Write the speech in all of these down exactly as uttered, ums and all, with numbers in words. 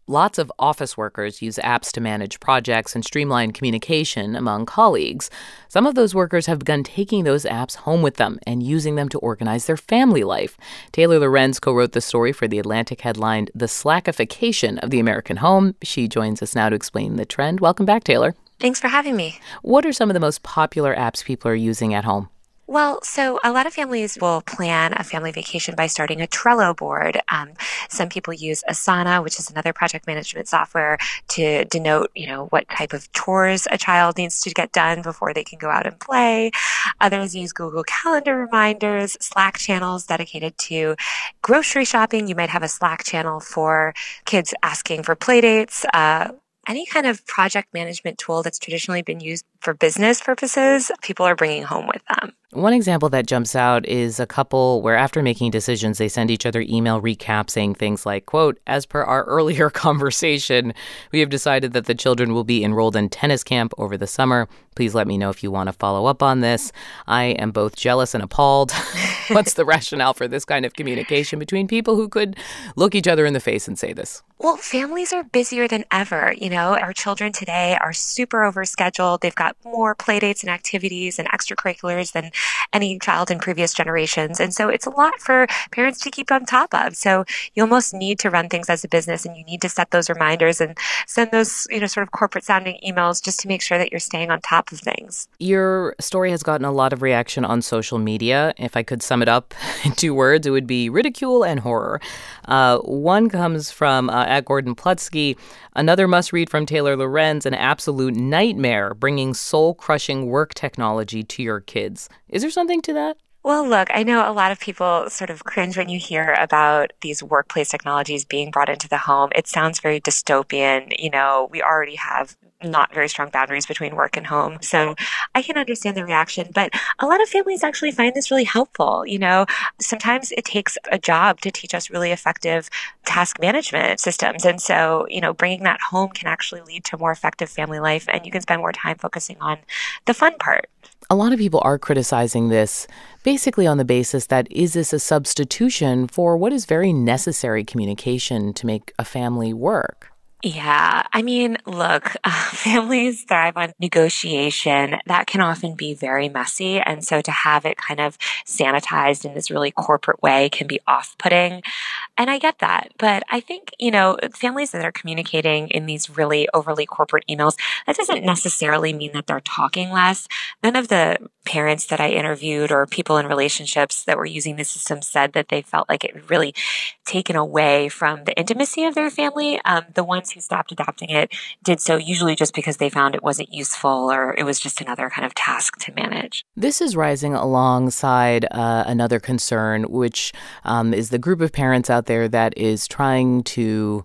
Lots of office workers use apps to manage projects and streamline communication among colleagues. Some of those workers have begun taking those apps home with them and using them to organize their family life. Taylor Lorenz co-wrote the story for The Atlantic, headlined "The Slackification of the American Home." She joins us now to explain the trend. Welcome back, Taylor. Thanks for having me. What are some of the most popular apps people are using at home? Well, so a lot of families will plan a family vacation by starting a Trello board. Um, some people use Asana, which is another project management software, to denote, you know, what type of chores a child needs to get done before they can go out and play. Others use Google Calendar reminders, Slack channels dedicated to grocery shopping. You might have a Slack channel for kids asking for play dates. Uh, Any kind of project management tool that's traditionally been used for business purposes, people are bringing home with them. One example that jumps out is a couple where after making decisions, they send each other email recaps saying things like, quote, "As per our earlier conversation, we have decided that the children will be enrolled in tennis camp over the summer. Please let me know if you want to follow up on this. I am both jealous and appalled." What's the rationale for this kind of communication between people who could look each other in the face and say this? Well, families are busier than ever. You know, our children today are super overscheduled. They've got more play dates and activities and extracurriculars than any child in previous generations. And so it's a lot for parents to keep on top of. So you almost need to run things as a business, and you need to set those reminders and send those, you know, sort of corporate sounding emails just to make sure that you're staying on top of things. Your story has gotten a lot of reaction on social media. If I could sum it up in two words, it would be ridicule and horror. Uh, one comes from uh, at Gordon Plutsky. Another must-read from Taylor Lorenz, an absolute nightmare bringing soul-crushing work technology to your kids. Is there something to that? Well, look, I know a lot of people sort of cringe when you hear about these workplace technologies being brought into the home. It sounds very dystopian. You know, we already have not very strong boundaries between work and home. So I can understand the reaction, but a lot of families actually find this really helpful. You know, sometimes it takes a job to teach us really effective task management systems. And so, you know, bringing that home can actually lead to more effective family life, and you can spend more time focusing on the fun part. A lot of people are criticizing this basically on the basis that, is this a substitution for what is very necessary communication to make a family work? Yeah. I mean, look, uh, families thrive on negotiation. That can often be very messy. And so to have it kind of sanitized in this really corporate way can be off-putting. And I get that. But I think, you know, families that are communicating in these really overly corporate emails, that doesn't necessarily mean that they're talking less. None of the parents that I interviewed or people in relationships that were using the system said that they felt like it had really taken away from the intimacy of their family. Um, the ones who stopped adopting it did so usually just because they found it wasn't useful or it was just another kind of task to manage. This is rising alongside uh, another concern, which um, is the group of parents out there that is trying to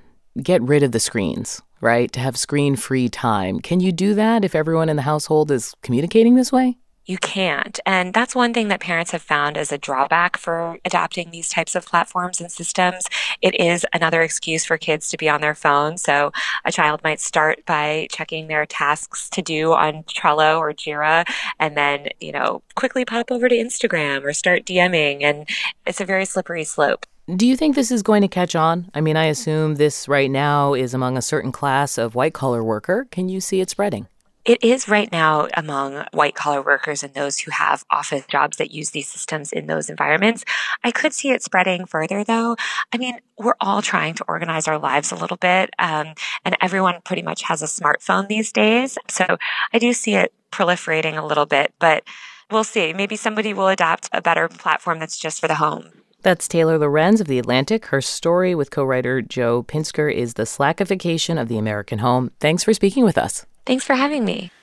get rid of the screens, right? To have screen-free time. Can you do that if everyone in the household is communicating this way? You can't. And that's one thing that parents have found as a drawback for adopting these types of platforms and systems. It is another excuse for kids to be on their phone. So a child might start by checking their tasks to do on Trello or Jira, and then, you know, quickly pop over to Instagram or start DMing. And it's a very slippery slope. Do you think this is going to catch on? I mean, I assume this right now is among a certain class of white-collar worker. Can you see it spreading? It is right now among white-collar workers and those who have office jobs that use these systems in those environments. I could see it spreading further, though. I mean, we're all trying to organize our lives a little bit, um, and everyone pretty much has a smartphone these days. So I do see it proliferating a little bit, but we'll see. Maybe somebody will adopt a better platform that's just for the home. That's Taylor Lorenz of The Atlantic. Her story with co-writer Joe Pinsker is The Slackification of the American Home. Thanks for speaking with us. Thanks for having me.